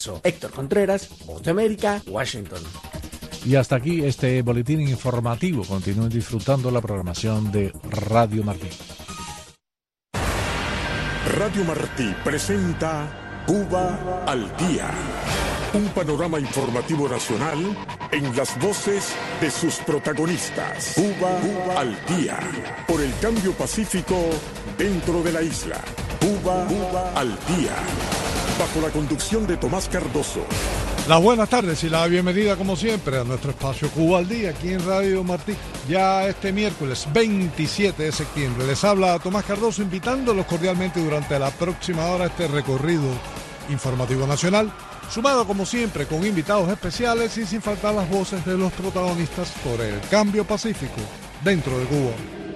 Héctor Contreras, Voz de América, Washington. Y hasta aquí este boletín informativo. Continúen disfrutando la programación de Radio Martí. Radio Martí presenta Cuba al Día. Un panorama informativo nacional en las voces de sus protagonistas. Cuba al Día. Por el cambio pacífico dentro de la isla. Cuba al Día. Bajo la conducción de Tomás Cardoso. Las buenas tardes y la bienvenida como siempre a nuestro espacio Cuba al Día aquí en Radio Martí. Ya este miércoles 27 de septiembre les habla Tomás Cardoso invitándolos cordialmente durante la próxima hora a este recorrido informativo nacional, sumado como siempre con invitados especiales y sin faltar las voces de los protagonistas por el cambio pacífico dentro de Cuba.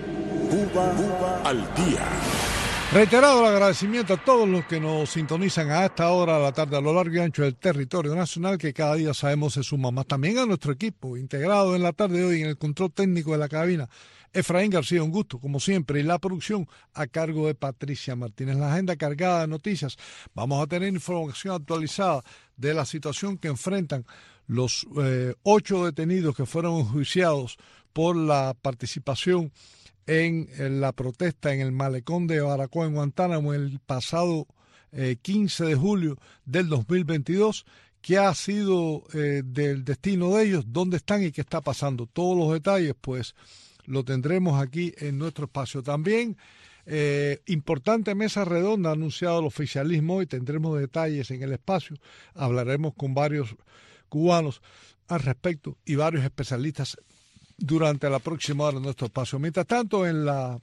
Cuba al Día. Reiterado el agradecimiento a todos los que nos sintonizan a esta hora de la tarde a lo largo y ancho del territorio nacional, que cada día sabemos se suma más. También a nuestro equipo integrado en la tarde de hoy en el control técnico de la cabina, Efraín García, un gusto como siempre, y la producción a cargo de Patricia Martínez. La agenda cargada de noticias. Vamos a tener información actualizada de la situación que enfrentan los 8 detenidos que fueron enjuiciados por la participación en la protesta en el malecón de Baracoa en Guantánamo el pasado 15 de julio del 2022, qué ha sido del destino de ellos, dónde están y qué está pasando. Todos los detalles pues lo tendremos aquí en nuestro espacio. También importante mesa redonda ha anunciado el oficialismo y tendremos detalles en el espacio. Hablaremos con varios cubanos al respecto y varios especialistas durante la próxima hora de nuestro espacio. Mientras tanto, en la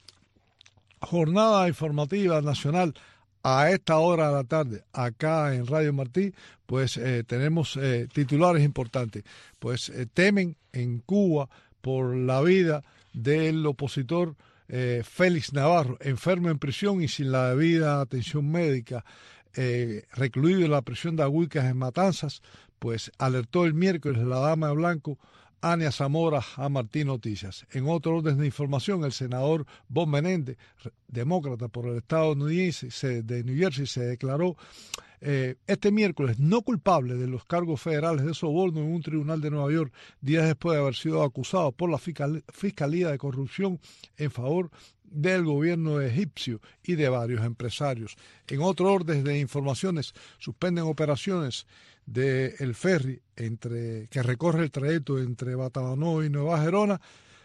jornada informativa nacional a esta hora de la tarde, acá en Radio Martí, pues tenemos titulares importantes. Pues temen en Cuba por la vida del opositor Félix Navarro, enfermo en prisión y sin la debida atención médica, recluido en la prisión de Agüicas en Matanzas, pues alertó el miércoles la dama de blanco Ania Zamora a Martí Noticias. En otro orden de información, el senador Bob Menéndez, demócrata por el estado de New Jersey, se declaró este miércoles no culpable de los cargos federales de soborno en un tribunal de Nueva York, días después de haber sido acusado por la Fiscalía de Corrupción en favor del gobierno egipcio y de varios empresarios. En otro orden de informaciones, suspenden operaciones del ferry que recorre el trayecto entre Batabanó y Nueva Gerona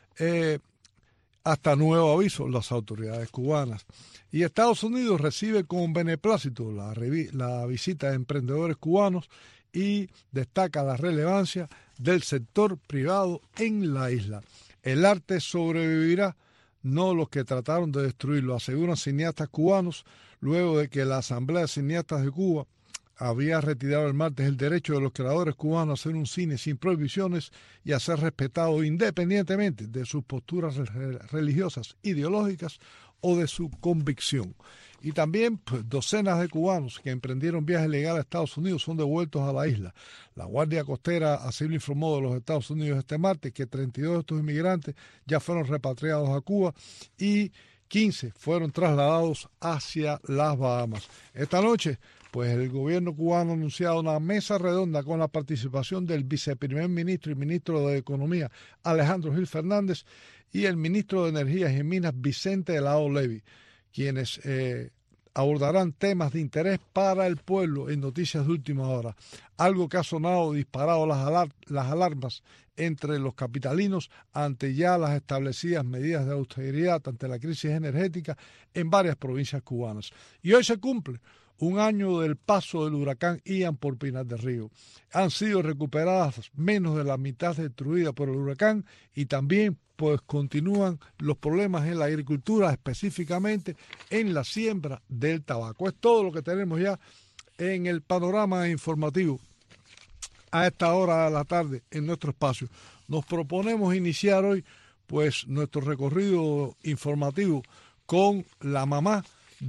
hasta nuevo aviso las autoridades cubanas. Y Estados Unidos recibe con beneplácito la visita de emprendedores cubanos y destaca la relevancia del sector privado en la isla. El arte sobrevivirá, no los que trataron de destruirlo, aseguran cineastas cubanos, luego de que la Asamblea de Cineastas de Cuba había retirado el martes el derecho de los creadores cubanos a hacer un cine sin prohibiciones y a ser respetado independientemente de sus posturas religiosas, ideológicas o de su convicción. Y también pues, docenas de cubanos que emprendieron viajes legales a Estados Unidos son devueltos a la isla. La Guardia Costera así lo informó de los Estados Unidos este martes, que 32 de estos inmigrantes ya fueron repatriados a Cuba y 15 fueron trasladados hacia las Bahamas. Esta noche, pues el gobierno cubano ha anunciado una mesa redonda con la participación del viceprimer ministro y ministro de Economía, Alejandro Gil Fernández, y el ministro de Energías y Minas, Vicente de la O. Levy, quienes abordarán temas de interés para el pueblo en noticias de última hora. Algo que ha sonado disparado las alarmas entre los capitalinos ante ya las establecidas medidas de austeridad ante la crisis energética en varias provincias cubanas. Y hoy se cumple un año del paso del huracán Ian por Pinar del Río. Han sido recuperadas menos de la mitad destruidas por el huracán y también pues continúan los problemas en la agricultura, específicamente en la siembra del tabaco. Es todo lo que tenemos ya en el panorama informativo a esta hora de la tarde en nuestro espacio. Nos proponemos iniciar hoy pues nuestro recorrido informativo con la mamá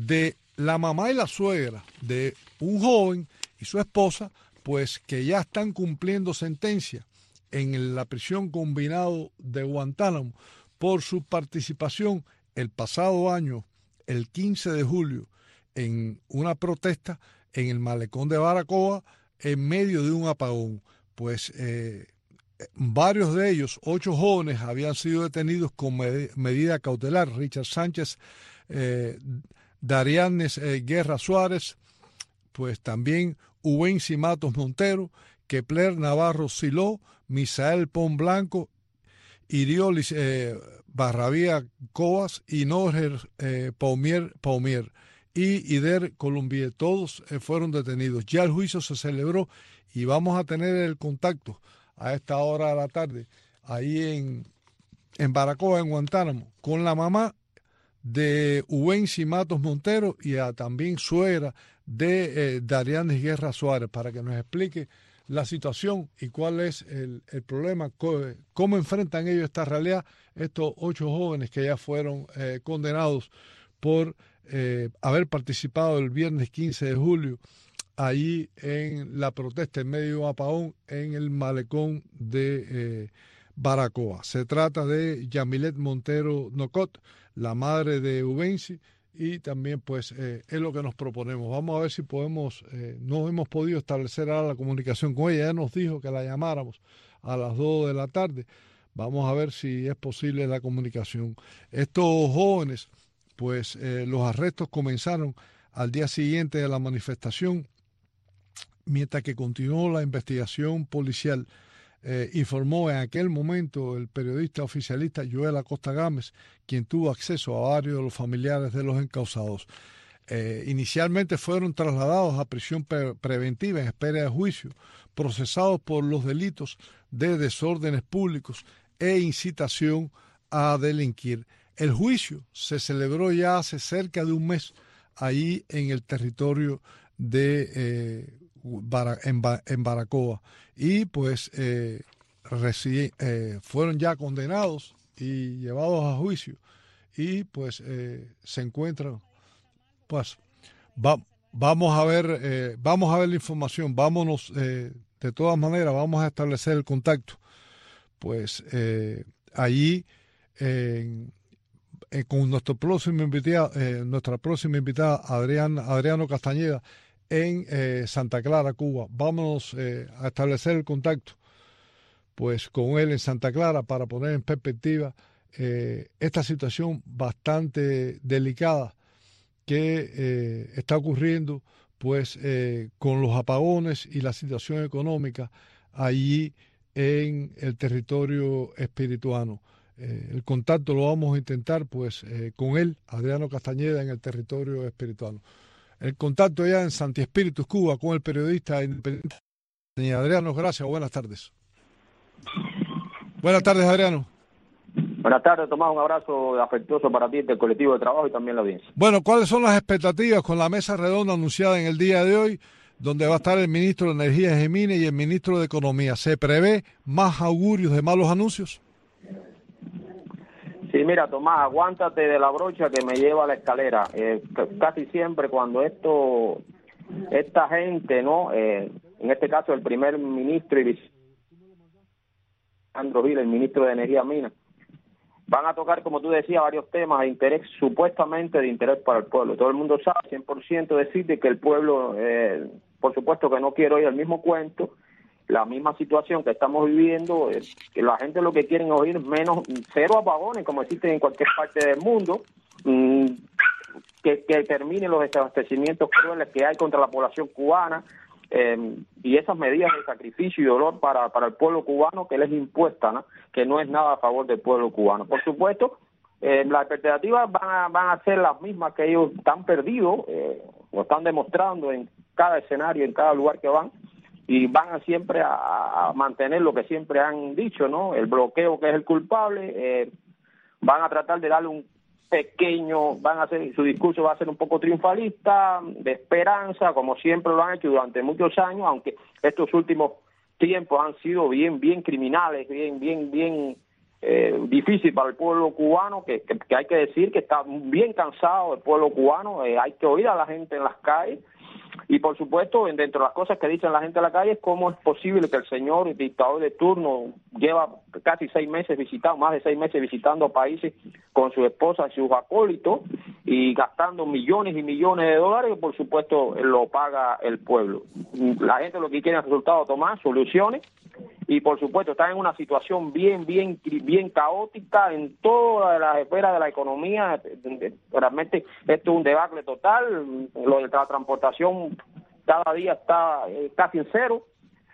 y la suegra de un joven y su esposa, pues que ya están cumpliendo sentencia en la prisión combinado de Guantánamo por su participación el pasado año, el 15 de julio, en una protesta en el malecón de Baracoa, en medio de un apagón. Pues varios de ellos, 8 jóvenes, habían sido detenidos con medida cautelar. Richard Sánchez, Darianes Guerra Suárez, pues también Ubensi Matos Montero, Kepler Navarro Siló, Misael Pon Blanco, Iriolis Barrabía Coas y Norer Paumier y Ider Colombier. Todos fueron detenidos. Ya el juicio se celebró y vamos a tener el contacto a esta hora de la tarde ahí en Baracoa, en Guantánamo, con la mamá de Ubensi Matos Montero y también suegra de Darianes Guerra Suárez, para que nos explique la situación y cuál es el problema, cómo enfrentan ellos esta realidad, estos 8 jóvenes que ya fueron condenados por haber participado el viernes 15 de julio allí en la protesta en medio de un apagón en el malecón de Baracoa. Se trata de Yamilet Montero Nocot, la madre de Ubensi, y también pues es lo que nos proponemos. Vamos a ver si podemos, no hemos podido establecer ahora la comunicación con ella. Ella nos dijo que la llamáramos a las 2 de la tarde. Vamos a ver si es posible la comunicación. Estos jóvenes, pues los arrestos comenzaron al día siguiente de la manifestación, mientras que continuó la investigación policial. Informó en aquel momento el periodista oficialista Joel Acosta Gámez, quien tuvo acceso a varios de los familiares de los encausados. Inicialmente fueron trasladados a prisión preventiva en espera de juicio, procesados por los delitos de desórdenes públicos e incitación a delinquir. El juicio se celebró ya hace cerca de un mes ahí en el territorio de en Baracoa, y pues fueron ya condenados y llevados a juicio, y pues se encuentran, pues vamos a ver la información. Vámonos, de todas maneras vamos a establecer el contacto pues allí con nuestra próxima invitada Adriano Castañeda en Santa Clara, Cuba. Vámonos a establecer el contacto pues con él en Santa Clara para poner en perspectiva esta situación bastante delicada que está ocurriendo pues con los apagones y la situación económica allí en el territorio espirituano. El contacto lo vamos a intentar pues con él, Adriano Castañeda, en el territorio espirituano. El contacto ya en Santi Espíritus, Cuba, con el periodista independiente. Adriano, gracias, buenas tardes. Buenas tardes, Adriano. Buenas tardes, Tomás, un abrazo afectuoso para ti, del colectivo de trabajo y también la audiencia. Bueno, ¿cuáles son las expectativas con la mesa redonda anunciada en el día de hoy, donde va a estar el ministro de Energía, Gemini, y el ministro de Economía? ¿Se prevé más augurios de malos anuncios? Sí, mira, Tomás, aguántate de la brocha que me lleva a la escalera. Casi siempre cuando esta gente, ¿no? En este caso el primer ministro y Andro Gil, el ministro de Energía Mina, van a tocar, como tú decías, varios temas de interés, supuestamente de interés para el pueblo. Todo el mundo sabe 100% decirte que el pueblo, por supuesto que no quiere oír el mismo cuento, la misma situación que estamos viviendo, que la gente lo que quieren oír menos, 0 apagones, como existen en cualquier parte del mundo, que terminen los desabastecimientos crueles que hay contra la población cubana, y esas medidas de sacrificio y dolor para el pueblo cubano que les impuesta, ¿no? Que no es nada a favor del pueblo cubano. Por supuesto, las expectativas van a ser las mismas que ellos están perdidos, lo están demostrando en cada escenario, en cada lugar que van, y van siempre a mantener lo que siempre han dicho, ¿no? El bloqueo, que es el culpable. Van a tratar de darle un pequeño, su discurso va a ser un poco triunfalista, de esperanza, como siempre lo han hecho durante muchos años, aunque estos últimos tiempos han sido bien criminales, bien difícil para el pueblo cubano, que hay que decir que está bien cansado el pueblo cubano. Hay que oír a la gente en las calles, Y por supuesto, dentro de las cosas que dicen la gente en la calle, es cómo es posible que el señor dictador de turno lleva casi 6 meses visitando, más de 6 meses visitando países con su esposa y sus acólitos y gastando millones y millones de dólares, que por supuesto lo paga el pueblo. La gente lo que quiere es resultado, tomar soluciones, y por supuesto está en una situación bien caótica en todas las esferas de la economía. Realmente esto es un debacle total. Lo de la transportación cada día está casi en cero.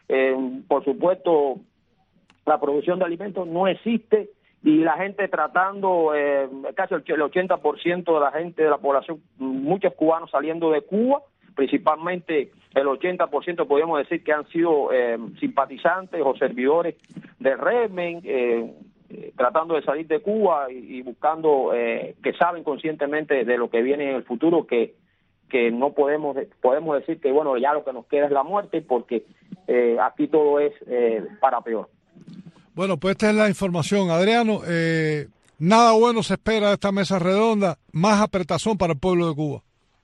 Por supuesto, la producción de alimentos no existe, y la gente tratando, casi el 80% de la gente, de la población, muchos cubanos saliendo de Cuba, principalmente el 80% podemos decir que han sido simpatizantes o servidores del régimen, tratando de salir de Cuba y buscando, que saben conscientemente de lo que viene en el futuro, que no podemos decir que bueno, ya lo que nos queda es la muerte, porque aquí todo es para peor. Bueno, pues esta es la información, Adriano. Nada bueno se espera de esta mesa redonda, más apretazón para el pueblo de Cuba.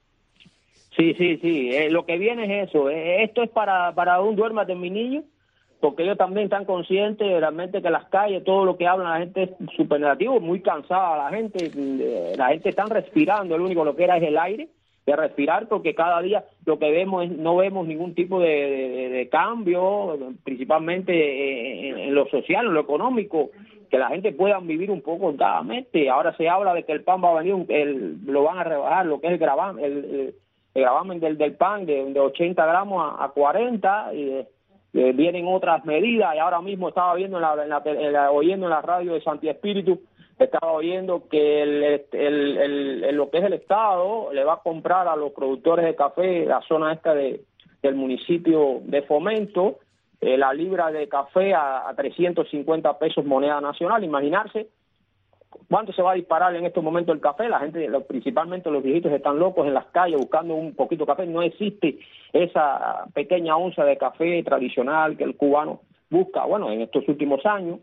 Sí, lo que viene es eso. Esto es para un duérmate, mi niño, porque ellos también están conscientes realmente que las calles, todo lo que hablan la gente es súper negativo, muy cansada la gente está respirando, el único lo que era es el aire de respirar, porque cada día lo que vemos no vemos ningún tipo de cambio, principalmente en lo social, en lo económico, que la gente pueda vivir un poco holgadamente. Ahora se habla de que el pan va a venir, lo van a rebajar, lo que es el gravamen del pan de 80 gramos a 40, y vienen otras medidas. Y ahora mismo estaba viendo oyendo en la radio de Santi Espíritu, estaba oyendo que lo que es el Estado le va a comprar a los productores de café, la zona esta del municipio de Fomento, la libra de café a 350 pesos moneda nacional. Imaginarse cuánto se va a disparar en estos momentos el café. La gente, principalmente los viejitos, están locos en las calles buscando un poquito de café. No existe esa pequeña onza de café tradicional que el cubano busca. Bueno, en estos últimos años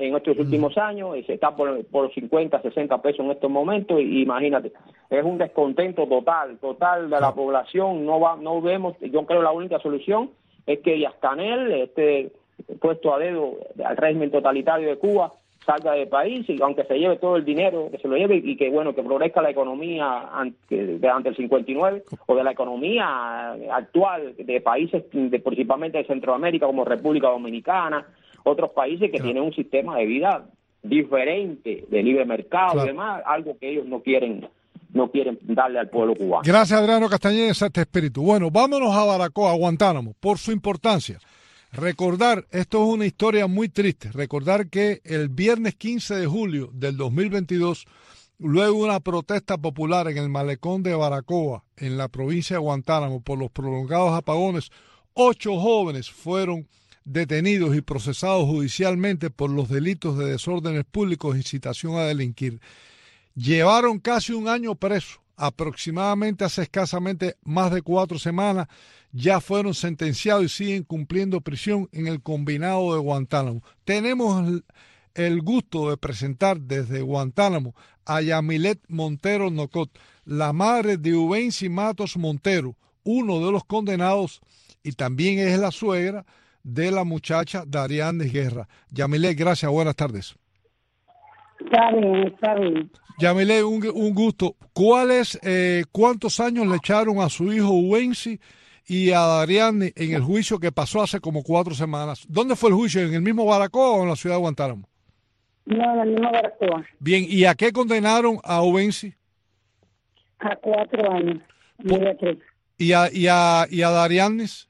se está por 50, 60 pesos en estos momentos, y imagínate, es un descontento total de la población. No vemos, yo creo la única solución es que Díaz-Canel, puesto a dedo al régimen totalitario de Cuba, salga del país, y aunque se lleve todo el dinero, que se lo lleve, y que que progresca la economía ante el 59, o de la economía actual de países principalmente de Centroamérica, como República Dominicana, otros países que tienen un sistema de vida diferente, de libre mercado y demás, algo que ellos no quieren darle al pueblo cubano. Gracias, Adriano Castañeda, este espíritu. Bueno, vámonos a Baracoa, a Guantánamo, por su importancia. Recordar, esto es una historia muy triste, recordar que el viernes 15 de julio del 2022, luego de una protesta popular en el malecón de Baracoa, en la provincia de Guantánamo, por los prolongados apagones, 8 jóvenes fueron detenidos y procesados judicialmente por los delitos de desórdenes públicos y incitación a delinquir. Llevaron casi un año presos, aproximadamente hace escasamente más de 4 semanas, ya fueron sentenciados y siguen cumpliendo prisión en el combinado de Guantánamo. Tenemos el gusto de presentar desde Guantánamo a Yamilet Montero Nocot, la madre de Ubensi Matos Montero, uno de los condenados, y también es la suegra de la muchacha Darianes Guerra. Yamilet, gracias, buenas tardes. Está bien. Yamilet, un gusto. ¿Cuántos años le echaron a su hijo Ubensi y a Darianes en el juicio que pasó hace como 4 semanas? ¿Dónde fue el juicio? ¿En el mismo Baracoa o en la ciudad de Guantánamo? No, en el mismo Baracoa. Bien, ¿y a qué condenaron a Ubensi? A 4 años. ¿Y a Darianes?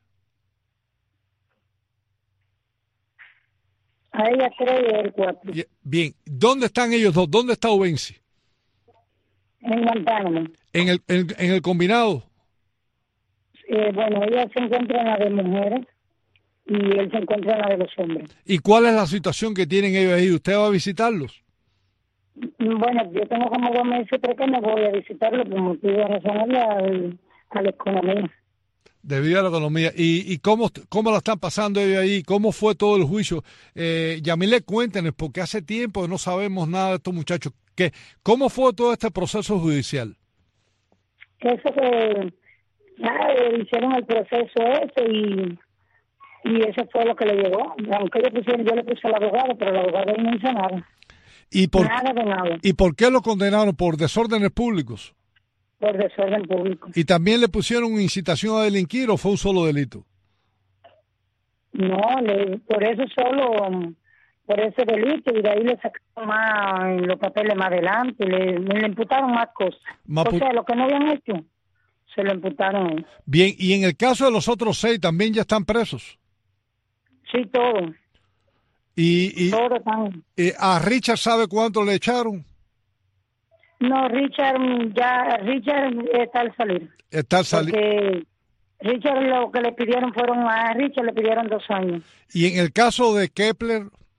A ella 3 y a él 4. Bien, ¿dónde están ellos dos? ¿Dónde está Ubensi? En Guantánamo. ¿En el combinado? Bueno, ella se encuentra en la de mujeres y él se encuentra en la de los hombres. ¿Y cuál es la situación que tienen ellos ahí? ¿Usted va a visitarlos? Bueno, yo tengo como 2 meses, creo que no voy a visitarlos por motivo de razón a la economía. Debido a la economía. ¿Y cómo la están pasando ellos ahí? ¿Cómo fue todo el juicio? Yamilet, cuéntenos, porque hace tiempo que no sabemos nada de estos muchachos. ¿Cómo fue todo este proceso judicial? Eso que Hicieron el proceso ese y eso fue lo que le llegó. Aunque yo le puse al abogado, pero el abogado no hizo nada. Nada de nada. ¿Y por qué lo condenaron? ¿Por desórdenes públicos? Por desorden público. ¿Y también le pusieron incitación a delinquir o fue un solo delito? No, por eso solo, por ese delito, y de ahí le sacaron más los papeles más adelante, le imputaron más cosas. O sea, lo que no habían hecho, se lo imputaron. Bien, y en el caso de los otros 6, ¿también ya están presos? Sí, todo. Todo están. ¿A Richard sabe cuánto le echaron? No, Richard está al salir. Está al salir. Porque Richard lo que le pidieron a Richard le pidieron 2 años. ¿Y en el caso de Kepler?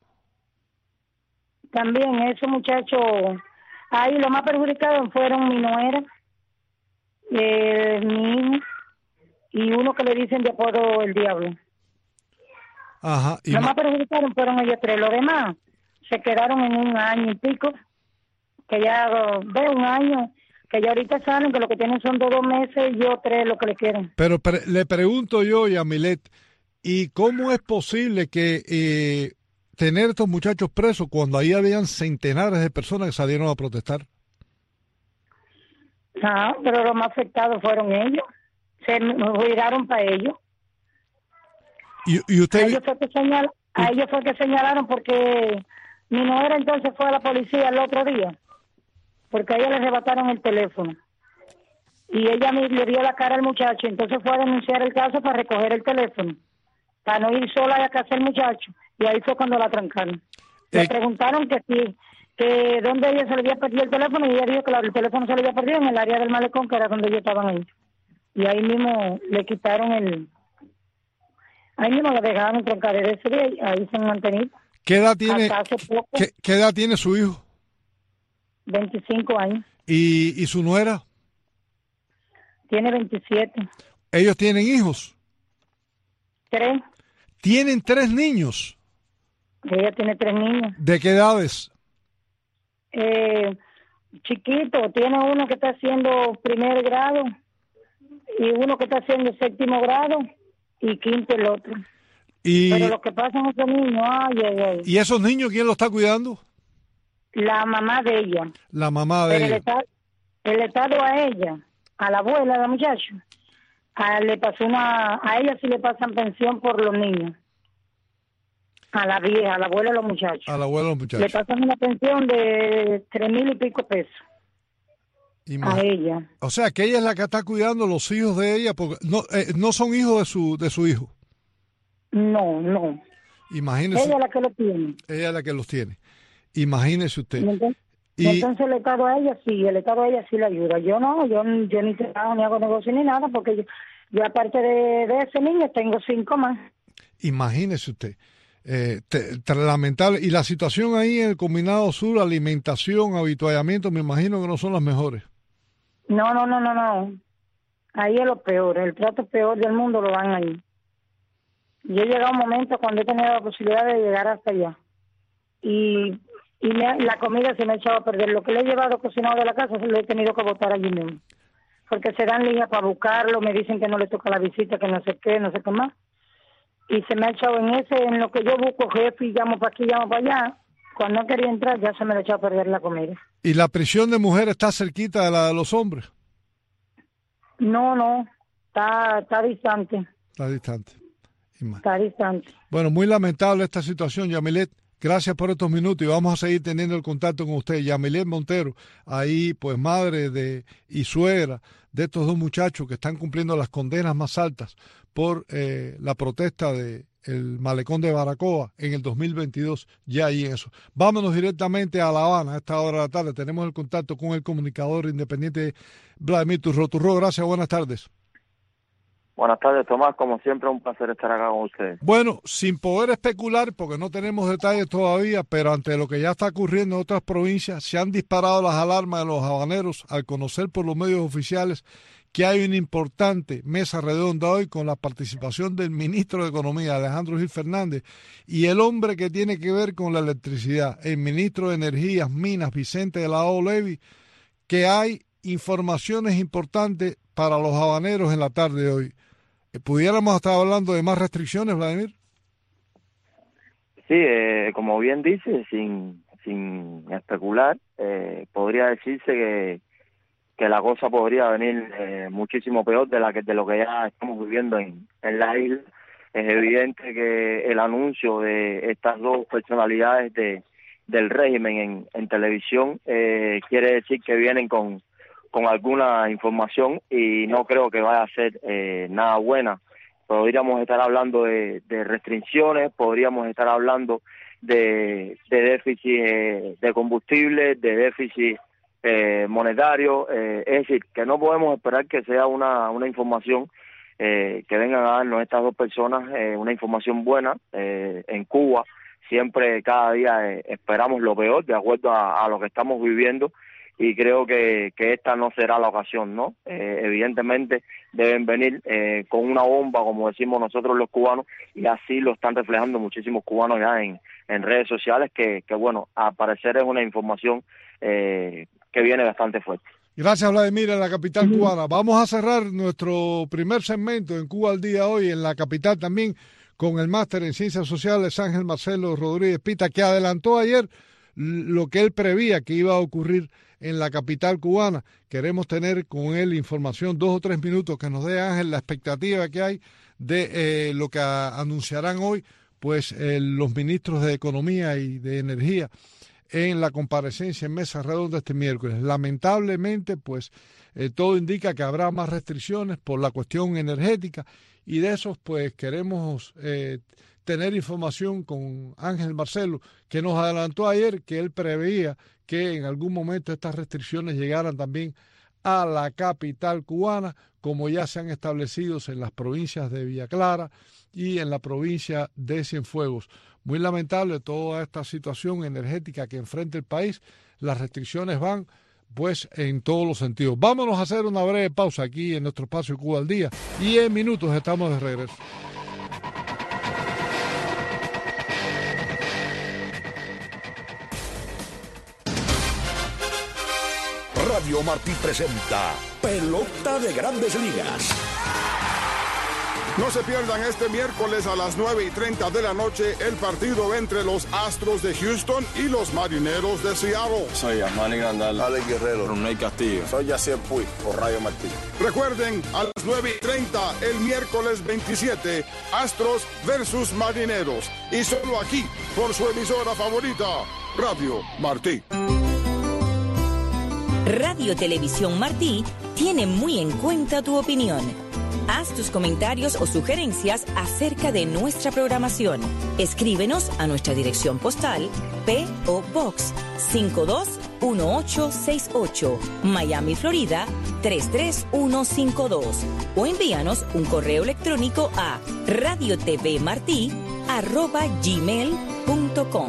También ese muchacho, ahí lo más perjudicados fueron mi nuera, mi hijo y uno que le dicen de apodo el diablo. Ajá. Lo más perjudicados fueron ellos 3, los demás se quedaron en 1 año y pico, que ya de 1 año, que ya ahorita saben que lo que tienen son 2 meses y yo 3 lo que le quieren. Pero le pregunto yo, Yamilet, ¿y cómo es posible que tener estos muchachos presos cuando ahí habían centenares de personas que salieron a protestar? Pero los más afectados fueron ellos. Se jugaron para ellos. ¿Y usted? A ellos fue que señalaron porque mi nuera entonces fue a la policía el otro día, porque a ella le arrebataron el teléfono. Y ella le dio la cara al muchacho, entonces fue a denunciar el caso para recoger el teléfono, para no ir sola a la casa del muchacho. Y ahí fue cuando la trancaron. Le preguntaron que dónde ella se le había perdido el teléfono, y ella dijo que el teléfono se le había perdido en el área del malecón, que era donde ellos estaban ahí. Y ahí mismo le quitaron ahí mismo la dejaron trancar de ese día, y ahí se han mantenido. ¿Qué edad tiene? ¿Qué edad tiene su hijo? 25 años. ¿Y su nuera? Tiene 27. ¿Ellos tienen hijos? 3. ¿Tienen 3 niños? Ella tiene 3 niños. ¿De qué edades? Chiquito, tiene uno que está haciendo 1er grado y uno que está haciendo 7º grado y 5º el otro. Pero lo que pasa en esos niños, ay. ¿Y esos niños quién los está cuidando? La mamá de ella. La mamá de ella. El Estado a ella, a la abuela de la muchacha, a ella sí le pasan pensión por los niños. A la vieja, a la abuela de los muchachos. A la abuela de los muchachos. Le pasan una pensión de 3,000 y pico pesos. A ella. O sea, que ella es la que está cuidando los hijos de ella, porque no son hijos de su hijo. No. Imagínese. Ella es la que lo tiene. Ella es la que los tiene. Imagínese usted. Entonces el Estado a ella sí le ayuda. Yo no, yo ni trabajo, ni hago negocio ni nada, porque yo aparte de ese niño tengo 5 más. Imagínese usted. Lamentable. Y la situación ahí en el Combinado Sur, alimentación, habituallamiento, me imagino que no son las mejores. No. Ahí es lo peor, el trato peor del mundo lo dan ahí. Yo he llegado a un momento cuando he tenido la posibilidad de llegar hasta allá. Y la comida se me ha echado a perder. Lo que le he llevado cocinado de la casa se lo he tenido que botar allí mismo. Porque se dan líneas para buscarlo, me dicen que no le toca la visita, que no sé qué más. Y se me ha echado en lo que yo busco jefe y llamo para aquí, llamo para allá. Cuando no quería entrar ya se me ha echado a perder la comida. ¿Y la prisión de mujeres está cerquita de la de los hombres? No, está distante. Está distante. Está distante. Bueno, muy lamentable esta situación, Yamilet. Gracias por estos minutos y vamos a seguir teniendo el contacto con usted. Yamilet Montero, ahí pues madre y suegra de estos 2 muchachos que están cumpliendo las condenas más altas por la protesta del malecón de Baracoa en el 2022, ya ahí en eso. Vámonos directamente a La Habana a esta hora de la tarde. Tenemos el contacto con el comunicador independiente Vladimir Turro. Gracias, buenas tardes. Buenas tardes, Tomás. Como siempre, un placer estar acá con ustedes. Bueno, sin poder especular, porque no tenemos detalles todavía, pero ante lo que ya está ocurriendo en otras provincias, se han disparado las alarmas de los habaneros al conocer por los medios oficiales que hay una importante mesa redonda hoy con la participación del ministro de Economía, Alejandro Gil Fernández, y el hombre que tiene que ver con la electricidad, el ministro de Energías, Minas, Vicente de la O. Levy, que hay informaciones importantes para los habaneros en la tarde de hoy. ¿Pudiéramos estar hablando de más restricciones, Vladimir? Sí, como bien dice, sin especular, podría decirse que la cosa podría venir muchísimo peor de lo que ya estamos viviendo en la isla. Es evidente que el anuncio de estas dos personalidades del régimen en televisión quiere decir que vienen con alguna información, y no creo que vaya a ser nada buena. Podríamos estar hablando de restricciones, podríamos estar hablando de déficit de combustible, de déficit monetario, es decir, que no podemos esperar que sea una información que vengan a darnos estas dos personas una información buena. En Cuba siempre, cada día esperamos lo peor, de acuerdo a lo que estamos viviendo, y creo que esta no será la ocasión, ¿no? Evidentemente deben venir con una bomba, como decimos nosotros los cubanos, y así lo están reflejando muchísimos cubanos ya en redes sociales, que bueno, al parecer es una información que viene bastante fuerte. Gracias, Vladimir, en la capital cubana. Vamos a cerrar nuestro primer segmento en Cuba al Día hoy, en la capital también, con el máster en Ciencias Sociales Ángel Marcelo Rodríguez Pita, que adelantó ayer lo que él prevía que iba a ocurrir en la capital cubana. Queremos tener con él información, 2 o 3 minutos, que nos dé, Ángel, la expectativa que hay de lo que anunciarán hoy pues los ministros de Economía y de Energía en la comparecencia en mesa redonda este miércoles. Lamentablemente, pues todo indica que habrá más restricciones por la cuestión energética, y de esos pues queremos tener información con Ángel Marcelo, que nos adelantó ayer que él preveía que en algún momento estas restricciones llegaran también a la capital cubana, como ya se han establecido en las provincias de Villa Clara y en la provincia de Cienfuegos. Muy lamentable toda esta situación energética que enfrenta el país. Las restricciones van pues en todos los sentidos. Vámonos a hacer una breve pausa aquí en nuestro espacio Cuba al Día, y en minutos estamos de regreso. Radio Martí presenta Pelota de Grandes Ligas. No se pierdan este miércoles a las 9:30 de la noche el partido entre los Astros de Houston y los Marineros de Seattle. Soy Yasmani Grandal, Alex Guerrero, Ronald Castillo. Soy Yacier Puig, por Radio Martí. Recuerden, a las 9:30 el miércoles 27, Astros versus Marineros. Y solo aquí, por su emisora favorita, Radio Martí. Radio Televisión Martí tiene muy en cuenta tu opinión. Haz tus comentarios o sugerencias acerca de nuestra programación. Escríbenos a nuestra dirección postal P.O. Box 521868, Miami, Florida 33152, o envíanos un correo electrónico a radiotvmarti@gmail.com.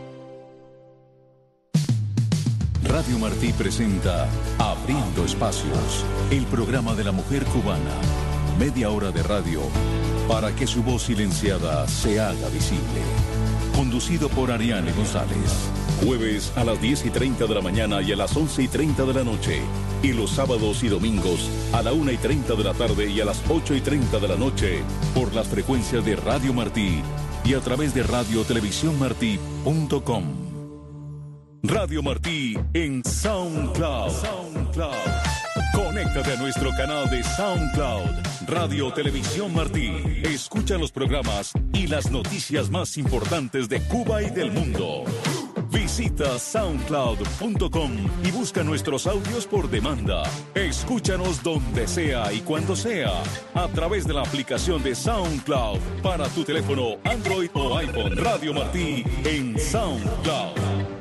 Radio Martí presenta Abriendo Espacios, el programa de la mujer cubana. Media hora de radio para que su voz silenciada se haga visible. Conducido por Ariane González. Jueves a las 10:30 de la mañana y a las 11:30 de la noche. Y los sábados y domingos a la 1:30 de la tarde y a las 8:30 de la noche por las frecuencias de Radio Martí y a través de radiotelevisiónmartí.com. Radio Martí en SoundCloud. Conéctate a nuestro canal de SoundCloud, Radio Televisión Martí. Escucha los programas y las noticias más importantes de Cuba y del mundo. Visita soundcloud.com y busca nuestros audios por demanda. Escúchanos donde sea y cuando sea, a través de la aplicación de SoundCloud para tu teléfono Android o iPhone. Radio Martí en SoundCloud.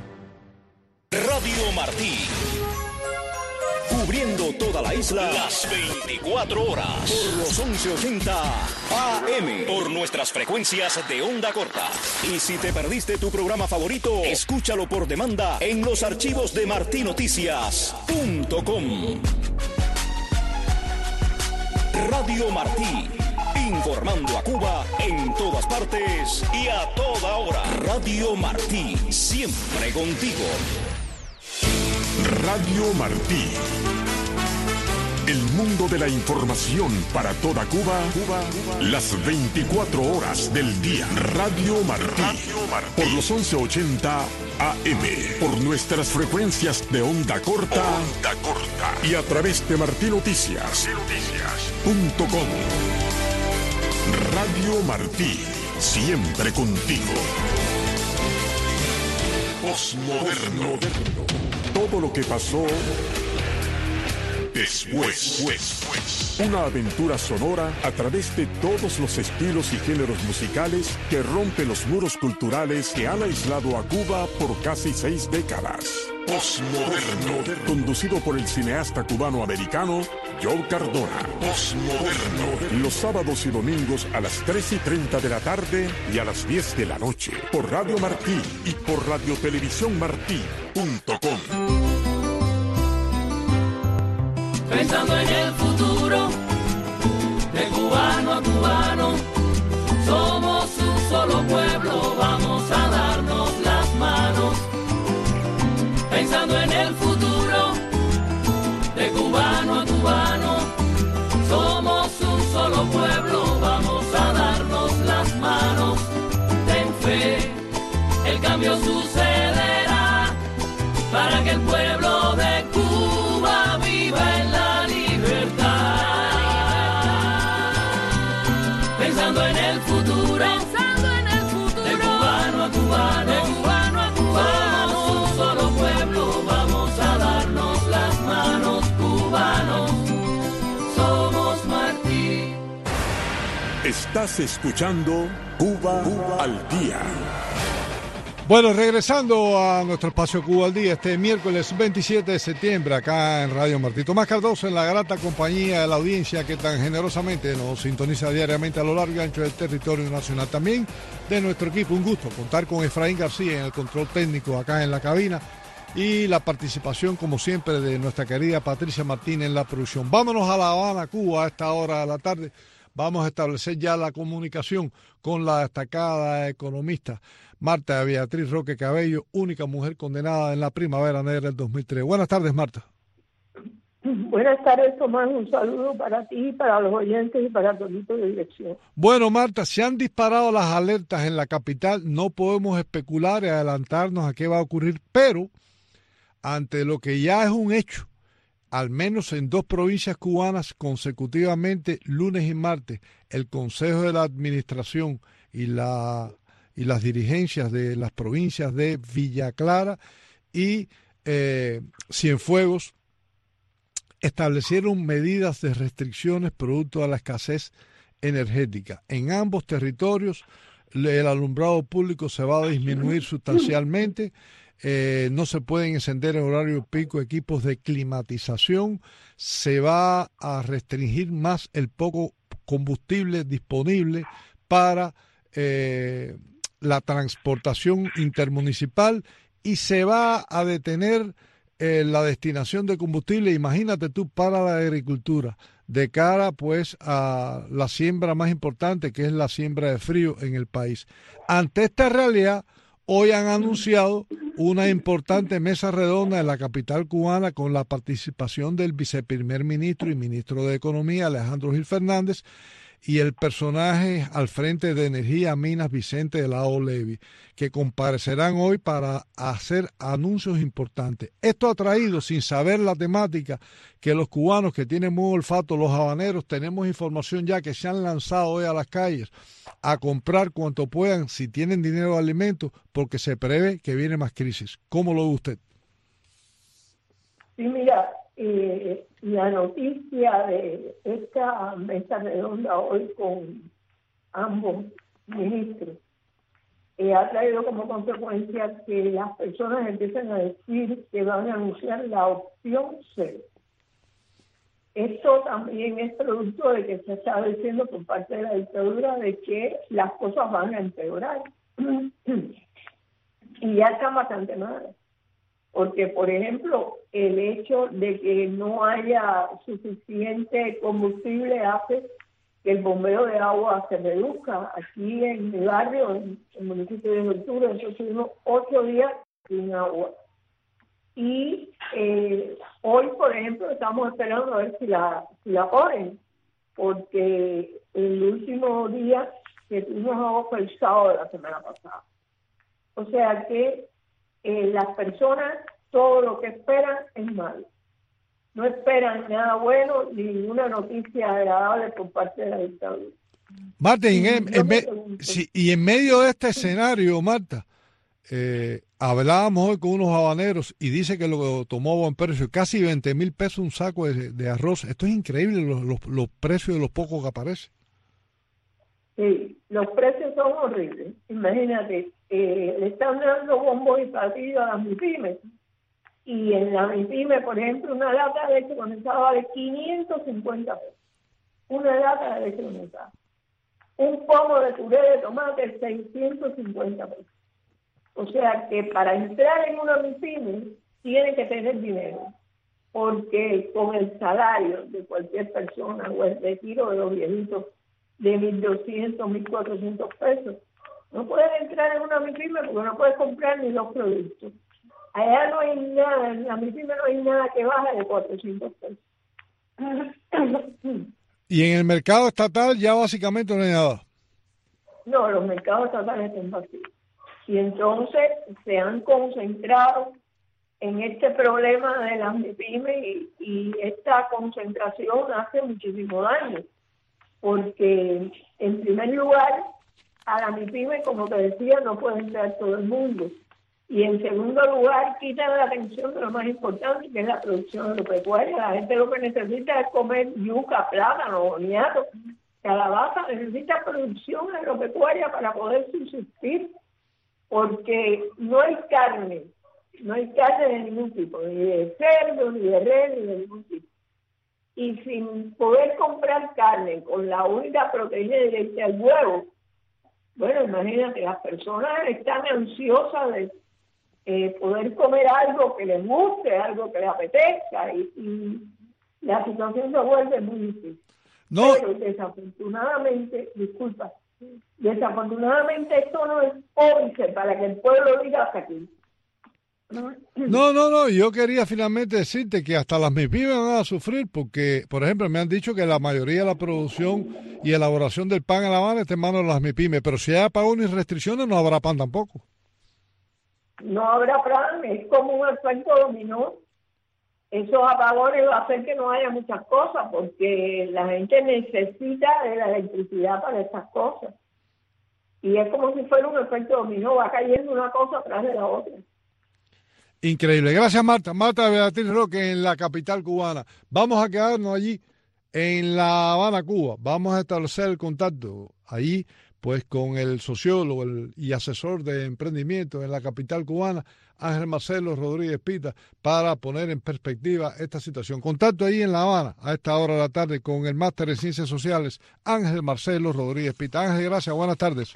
Radio Martí. Cubriendo toda la isla las 24 horas. Por los 1180 AM. Por nuestras frecuencias de onda corta. Y si te perdiste tu programa favorito, escúchalo por demanda en los archivos de martinoticias.com. Radio Martí. Informando a Cuba en todas partes y a toda hora. Radio Martí. Siempre contigo. Radio Martí, El mundo de la información para toda Cuba, las 24 horas del día. Radio Martí, por los 1180 AM, por nuestras frecuencias de onda corta, y a través de martinoticias.com. Radio Martí, siempre contigo. Postmoderno. Todo lo que pasó después. Una aventura sonora a través de todos los estilos y géneros musicales que rompe los muros culturales que han aislado a Cuba por casi 6 décadas. Postmoderno, conducido por el cineasta cubano-americano Joe Cardona. Postmoderno, los sábados y domingos a las 3:30 de la tarde y a las 10 de la noche, por Radio Martí y por radiotelevisiónmartí.com. Pensando en el futuro, de cubano a cubano, somos un solo pueblo, vamos a darnos las manos. Pensando en el futuro, de cubano a cubano, somos un solo pueblo, vamos a darnos las manos. Ten fe, el cambio sucederá, para que el pueblo de Cuba viva en la libertad. Pensando en el futuro, de cubano a cubano, somos un solo pueblo, vamos a darnos las manos. Cubanos, somos Martí. Estás escuchando Cuba al Día. Bueno, regresando a nuestro espacio Cuba al Día, este miércoles 27 de septiembre, acá en Radio Martí. Tomás Cardoso, en la grata compañía de la audiencia que tan generosamente nos sintoniza diariamente a lo largo y ancho del territorio nacional. También de nuestro equipo, un gusto contar con Efraín García en el control técnico acá en la cabina y la participación, como siempre, de nuestra querida Patricia Martínez en la producción. Vámonos a La Habana, Cuba, a esta hora de la tarde. Vamos a establecer ya la comunicación con la destacada economista Marta Beatriz Roque Cabello, única mujer condenada en la Primavera Negra del 2003. Buenas tardes, Marta. Buenas tardes, Tomás. Un saludo para ti, para los oyentes y para tu equipo de dirección. Bueno, Marta, se han disparado las alertas en la capital. No podemos especular y adelantarnos a qué va a ocurrir, pero ante lo que ya es un hecho, al menos en 2 provincias cubanas consecutivamente, lunes y martes, el Consejo de la Administración y las dirigencias de las provincias de Villa Clara y Cienfuegos establecieron medidas de restricciones producto de la escasez energética. En ambos territorios el alumbrado público se va a disminuir sustancialmente. No se pueden encender en horario pico equipos de climatización, se va a restringir más el poco combustible disponible para la transportación intermunicipal y se va a detener la destinación de combustible, imagínate tú, para la agricultura, de cara pues a la siembra más importante, que es la siembra de frío en el país. Ante esta realidad, hoy han anunciado una importante mesa redonda en la capital cubana con la participación del viceprimer ministro y ministro de Economía, Alejandro Gil Fernández, y el personaje al frente de Energía, Minas, Vicente de la O. Levi, que comparecerán hoy para hacer anuncios importantes. Esto ha traído, sin saber la temática, que los cubanos que tienen muy olfato, los habaneros, tenemos información ya que se han lanzado hoy a las calles a comprar cuanto puedan, si tienen dinero de alimentos, porque se prevé que viene más crisis. ¿Cómo lo ve usted? Sí, mira, la noticia de esta mesa redonda hoy con ambos ministros ha traído como consecuencia que las personas empiezan a decir que van a anunciar la opción C. Esto también es producto de que se está diciendo por parte de la dictadura de que las cosas van a empeorar. Y ya están bastante mal. Porque, por ejemplo, el hecho de que no haya suficiente combustible hace que el bombeo de agua se reduzca. Aquí en mi barrio, en el municipio de Ventura, nosotros tuvimos 8 días sin agua. y hoy, por ejemplo, estamos esperando a ver si la ponen, porque el último día que tuvimos agua fue el sábado de la semana pasada. O sea que las personas todo lo que esperan es malo. No esperan nada bueno, ni ninguna noticia agradable por parte de la dictadura. Marta, y en medio de este escenario, Marta, hablábamos hoy con unos habaneros y dice que lo tomó a buen precio, casi 20,000 pesos un saco de arroz. Esto es increíble, los precios de los pocos que aparecen. Sí, los precios son horribles. Imagínate, le están dando bombos y platillos a las MIPYMES. Y en la MIPYME, por ejemplo, una lata de leche condensada vale 550 pesos. Una lata de leche condensada. Un pomo de puré de tomate, 650 pesos. O sea que para entrar en una MIPYME tiene que tener dinero. Porque con el salario de cualquier persona o el retiro de los viejitos de 1.200, 1.400 pesos, no puedes entrar en una MIPYME porque no puedes comprar ni los productos. Allá no hay nada, en la MIPYME no hay nada que baje de 400 pesos. Y en el mercado estatal ya básicamente no hay nada. No, los mercados estatales están vacíos. Y entonces se han concentrado en este problema de las MIPYME y esta concentración hace muchísimo daño. Porque, en primer lugar, a la MIPYME, como te decía, no puede entrar todo el mundo. Y en segundo lugar, quitan la atención de lo más importante, que es la producción agropecuaria. La gente lo que necesita es comer yuca, plátano, boniato, calabaza. Necesita producción agropecuaria para poder subsistir, porque no hay carne de ningún tipo, ni de cerdo, ni de res, ni de ningún tipo. Y sin poder comprar carne, con la única proteína directa del huevo, bueno, imagínate, las personas están ansiosas de poder comer algo que les guste, algo que les apetezca, y la situación se vuelve muy difícil. No. Pero desafortunadamente esto no es óbice para que el pueblo diga hasta aquí. No, yo quería finalmente decirte que hasta las MIPYME van a sufrir porque, por ejemplo, me han dicho que la mayoría de la producción y elaboración del pan en La Habana está en manos de las MIPYME, pero si hay apagones y restricciones no habrá pan tampoco. No habrá plan, es como un efecto dominó. Esos apagones va a hacer que no haya muchas cosas porque la gente necesita de la electricidad para esas cosas. Y es como si fuera un efecto dominó, va cayendo una cosa atrás de la otra. Increíble. Gracias, Marta. Marta Beatriz Roque en la capital cubana. Vamos a quedarnos allí en La Habana, Cuba. Vamos a establecer el contacto allí, pues, con el sociólogo y asesor de emprendimiento en la capital cubana, Ángel Marcelo Rodríguez Pita, para poner en perspectiva esta situación. Contacto ahí en La Habana a esta hora de la tarde con el máster en Ciencias Sociales, Ángel Marcelo Rodríguez Pita. Ángel, gracias. Buenas tardes.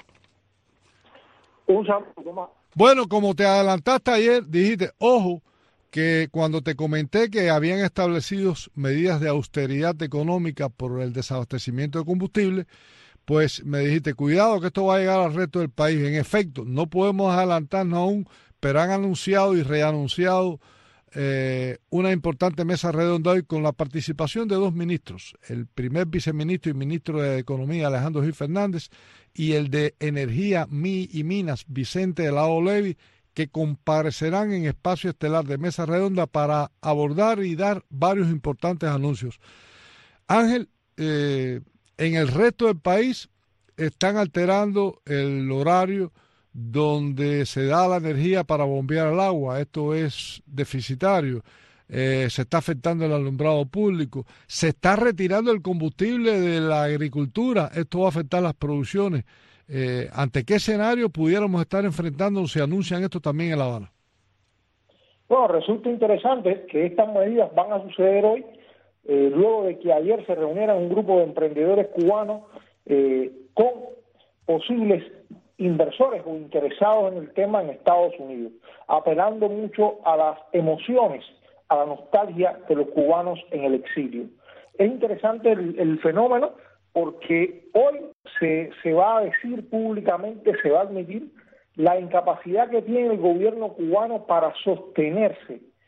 Un saludo. Bueno, como te adelantaste ayer, dijiste, ojo, que cuando te comenté que habían establecido medidas de austeridad económica por el desabastecimiento de combustible, pues me dijiste, cuidado que esto va a llegar al resto del país. En efecto, no podemos adelantarnos aún, pero han anunciado y reanunciado una importante mesa redonda hoy con la participación de dos ministros, el primer viceministro y ministro de Economía, Alejandro Gil Fernández, y el de Energía y Minas, Vicente de la O. Levi, que comparecerán en espacio estelar de mesa redonda para abordar y dar varios importantes anuncios. Ángel, en el resto del país están alterando el horario donde se da la energía para bombear el agua. Esto es deficitario. Se está afectando el alumbrado público. Se está retirando el combustible de la agricultura. Esto va a afectar las producciones. ¿Ante qué escenario pudiéramos estar enfrentando si anuncian esto también en La Habana? Bueno, resulta interesante que estas medidas van a suceder hoy, luego de que ayer se reunieran un grupo de emprendedores cubanos con posibles inversores o interesados en el tema en Estados Unidos, apelando mucho a las emociones, a la nostalgia de los cubanos en el exilio. Es interesante el fenómeno porque hoy se va a decir públicamente, se va a admitir la incapacidad que tiene el gobierno cubano para sostenerse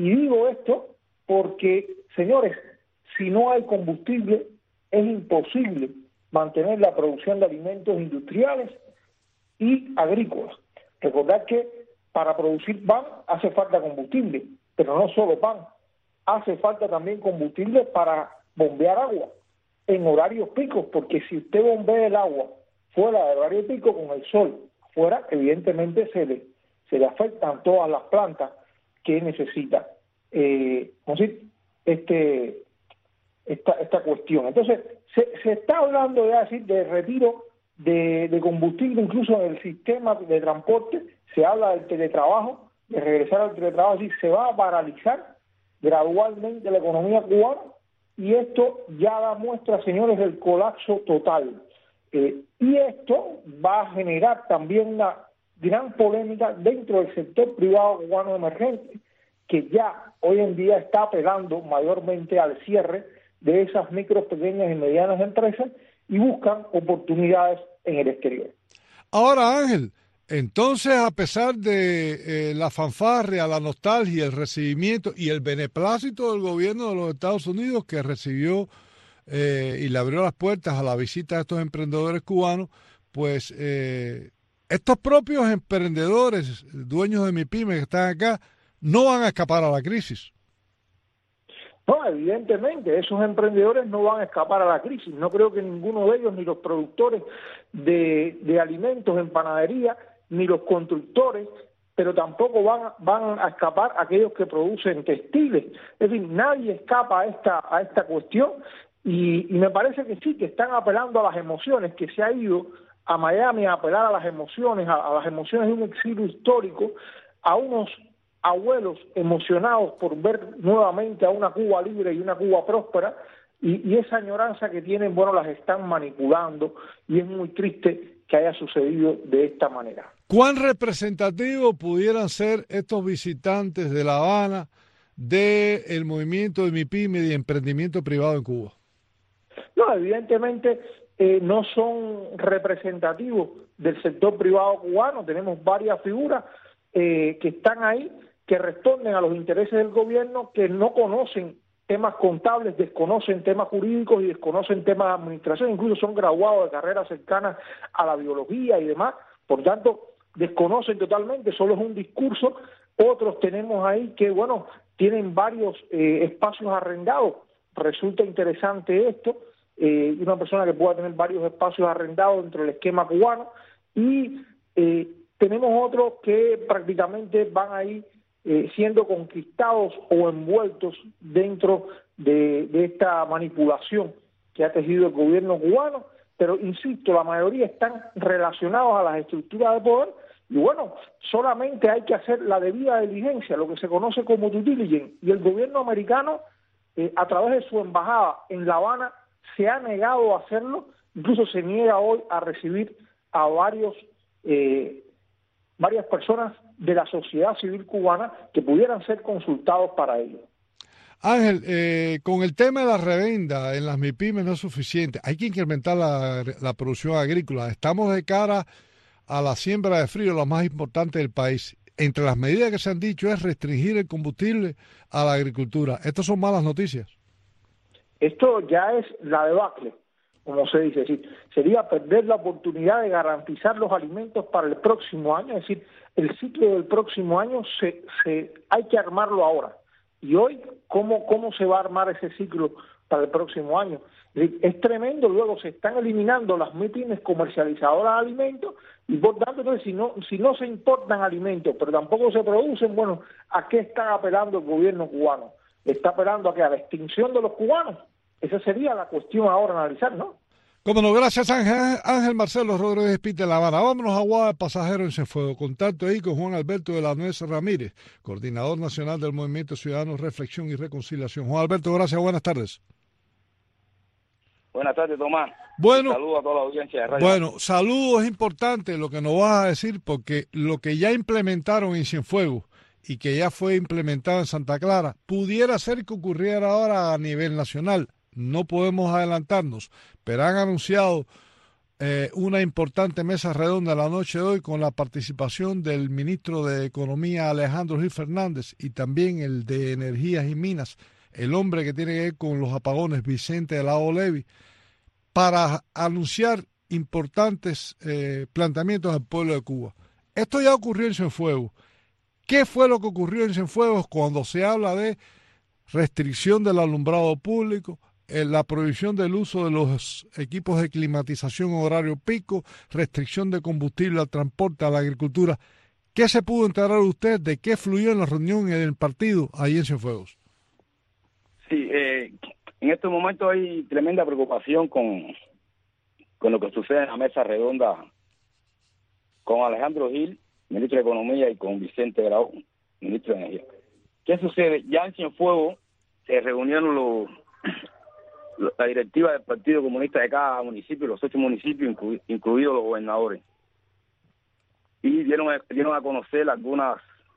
Y digo esto porque, señores, si no hay combustible, es imposible mantener la producción de alimentos industriales y agrícolas. Recordad que para producir pan hace falta combustible, pero no solo pan, hace falta también combustible para bombear agua en horarios picos, porque si usted bombea el agua fuera del horario pico con el sol fuera, evidentemente se le afectan todas las plantas que necesita esta cuestión. Entonces, se está hablando ya de retiro de combustible, incluso en el sistema de transporte, se habla del teletrabajo, de regresar al teletrabajo, es decir, se va a paralizar gradualmente la economía cubana, y esto ya da muestra, señores, del colapso total. Y esto va a generar también una gran polémica dentro del sector privado cubano emergente, que ya hoy en día está apelando mayormente al cierre de esas micro, pequeñas y medianas empresas y buscan oportunidades en el exterior. Ahora, Ángel, entonces, a pesar de la fanfarria, la nostalgia, el recibimiento y el beneplácito del gobierno de los Estados Unidos, que recibió y le abrió las puertas a la visita de estos emprendedores cubanos, pues estos propios emprendedores, dueños de MIPYME que están acá, no van a escapar a la crisis. No, evidentemente, esos emprendedores no van a escapar a la crisis. No creo que ninguno de ellos, ni los productores de alimentos en panadería, ni los constructores, pero tampoco van a escapar aquellos que producen textiles. Es decir, nadie escapa a esta cuestión, y me parece que sí, que están apelando a las emociones, que se ha ido a Miami a apelar a las emociones, a las emociones de un exilio histórico, a unos abuelos emocionados por ver nuevamente a una Cuba libre y una Cuba próspera, y esa añoranza que tienen, bueno, las están manipulando, y es muy triste que haya sucedido de esta manera. ¿Cuán representativos pudieran ser estos visitantes de La Habana del movimiento de MIPYME y de emprendimiento privado en Cuba? No, evidentemente no son representativos del sector privado cubano. Tenemos varias figuras que están ahí, que responden a los intereses del gobierno, que no conocen temas contables, desconocen temas jurídicos y desconocen temas de administración, incluso son graduados de carreras cercanas a la biología y demás, por tanto desconocen totalmente, solo es un discurso. Otros tenemos ahí que, bueno, tienen varios espacios arrendados. Resulta interesante esto, una persona que pueda tener varios espacios arrendados dentro del esquema cubano, y tenemos otros que prácticamente van ahí siendo conquistados o envueltos dentro de esta manipulación que ha tejido el gobierno cubano, pero insisto, la mayoría están relacionados a las estructuras de poder, y bueno, solamente hay que hacer la debida diligencia, lo que se conoce como due diligence, y el gobierno americano, a través de su embajada en La Habana, se ha negado a hacerlo, incluso se niega hoy a recibir a varias personas de la sociedad civil cubana que pudieran ser consultados para ello. Ángel, con el tema de la revenda en las MIPYME no es suficiente, hay que incrementar la producción agrícola. Estamos de cara a la siembra de frío, lo más importante del país. Entre las medidas que se han dicho es restringir el combustible a la agricultura. ¿Estas son malas noticias? Esto ya es la debacle, como se dice, es decir, sería perder la oportunidad de garantizar los alimentos para el próximo año, es decir, el ciclo del próximo año hay que armarlo ahora. Y hoy, ¿cómo se va a armar ese ciclo para el próximo año? Es tremendo. Luego se están eliminando las MIPYMES comercializadoras de alimentos, y por tanto, entonces, si no se importan alimentos, pero tampoco se producen, bueno, ¿a qué está apelando el gobierno cubano? ¿Está apelando a qué? ¿A la extinción de los cubanos? Esa sería la cuestión ahora a analizar, ¿no? Cómo no, gracias Ángel Marcelo Rodríguez Pita de La Habana. Vámonos a Guada, pasajero en Cienfuegos. Contacto ahí con Juan Alberto de la Nuez Ramírez, coordinador nacional del Movimiento Ciudadano Reflexión y Reconciliación. Juan Alberto, gracias, buenas tardes. Buenas tardes, Tomás. Bueno, saludos a toda la audiencia de radio. Bueno, saludos, es importante lo que nos vas a decir, porque lo que ya implementaron en Cienfuegos y que ya fue implementado en Santa Clara, pudiera ser que ocurriera ahora a nivel nacional. No podemos adelantarnos, pero han anunciado una importante mesa redonda la noche de hoy con la participación del ministro de Economía Alejandro Gil Fernández y también el de Energías y Minas, el hombre que tiene que ver con los apagones, Vicente de la O. Levi, para anunciar importantes planteamientos al pueblo de Cuba. Esto ya ocurrió en Cienfuegos. ¿Qué fue lo que ocurrió en Cienfuegos cuando se habla de restricción del alumbrado público, la prohibición del uso de los equipos de climatización en horario pico, restricción de combustible al transporte, a la agricultura? ¿Qué se pudo enterar usted de qué fluyó en la reunión en el partido ahí en Cienfuegos? Sí, en estos momentos hay tremenda preocupación con lo que sucede en la mesa redonda con Alejandro Gil, ministro de Economía, y con Vicente Grau, ministro de Energía. ¿Qué sucede? Ya en Cienfuegos se reunieron la directiva del Partido Comunista de cada municipio, los 8 municipios, incluidos los gobernadores, y dieron a conocer algunas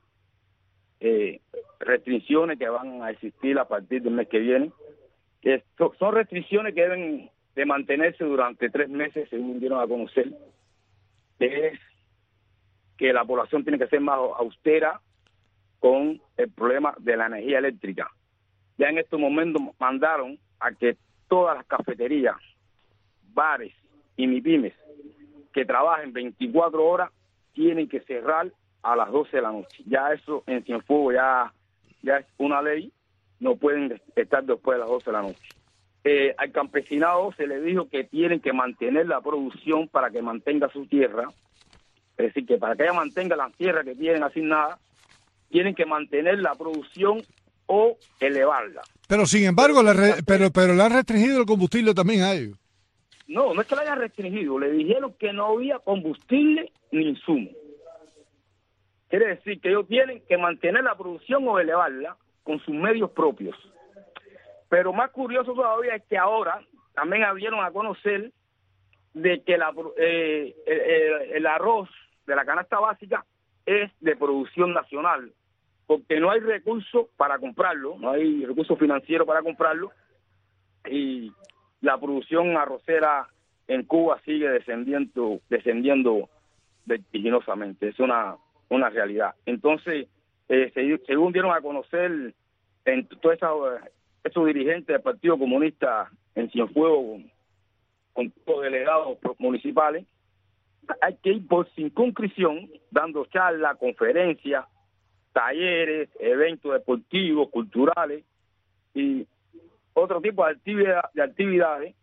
restricciones que van a existir a partir del mes que viene. Son restricciones que deben de mantenerse durante 3 meses, según dieron a conocer. Es que la población tiene que ser más austera con el problema de la energía eléctrica. Ya en estos momentos mandaron a que todas las cafeterías, bares y MIPYMES que trabajen 24 horas tienen que cerrar a las 12 de la noche. Ya eso en Cienfuegos ya es una ley, no pueden estar después de las 12 de la noche. Al campesinado se le dijo que tienen que mantener la producción para que mantenga su tierra, es decir, que para que ella mantenga las tierras que tienen asignadas, tienen que mantener la producción o elevarla. Pero sin embargo, pero le han restringido el combustible también a ellos. No es que le hayan restringido, le dijeron que no había combustible ni insumo. Quiere decir que ellos tienen que mantener la producción o elevarla con sus medios propios. Pero más curioso todavía es que ahora también dieron a conocer de que el arroz de la canasta básica es de producción nacional, porque no hay recursos para comprarlo, no hay recursos financieros para comprarlo, y la producción arrocera en Cuba sigue descendiendo vertiginosamente. Es una realidad. Entonces, según dieron a conocer en todos esos dirigentes del Partido Comunista en Cienfuegos, con todos los delegados municipales, hay que ir por circunscripción dando charlas, conferencias, talleres, eventos deportivos, culturales y otro tipo de actividades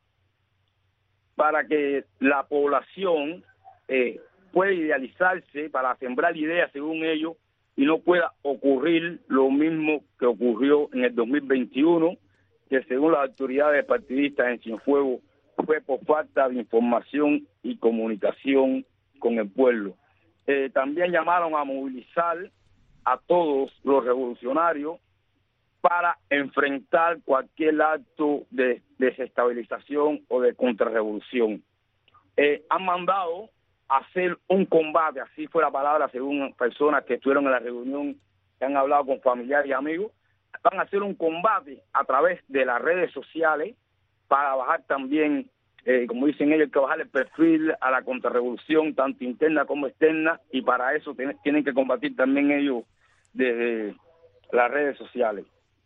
para que la población pueda idealizarse, para sembrar ideas según ellos, y no pueda ocurrir lo mismo que ocurrió en el 2021, que según las autoridades partidistas en Cienfuegos fue por falta de información y comunicación con el pueblo. También llamaron a movilizar a todos los revolucionarios para enfrentar cualquier acto de desestabilización o de contrarrevolución. Han mandado a hacer un combate, así fue la palabra según personas que estuvieron en la reunión, que han hablado con familiares y amigos, van a hacer un combate a través de las redes sociales para bajar también, como dicen ellos, hay que bajar el perfil a la contrarrevolución, tanto interna como externa, y para eso tienen que combatir también ellos desde las redes sociales.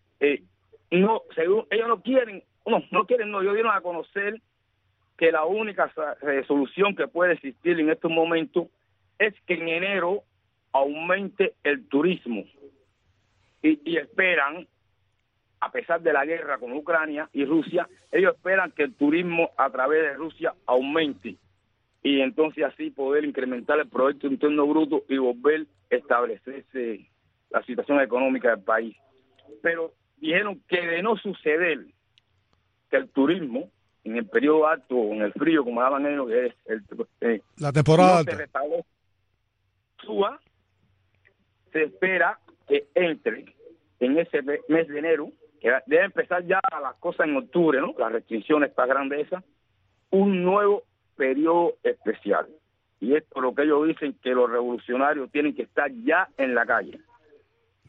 Según ellos ellos dieron a conocer que la única solución que puede existir en estos momentos es que en enero aumente el turismo y esperan, a pesar de la guerra con Ucrania y Rusia, ellos esperan que el turismo a través de Rusia aumente y entonces así poder incrementar el Producto Interno Bruto y volver a establecerse la situación económica del país. Pero dijeron que de no suceder que el turismo en el periodo alto, en el frío, como llaman ellos, que es la temporada alta, suba, se espera que entre en ese mes de enero, que debe empezar ya las cosas en octubre, ¿no? Las restricciones para grandeza, un nuevo periodo especial. Y es por lo que ellos dicen que los revolucionarios tienen que estar ya en la calle.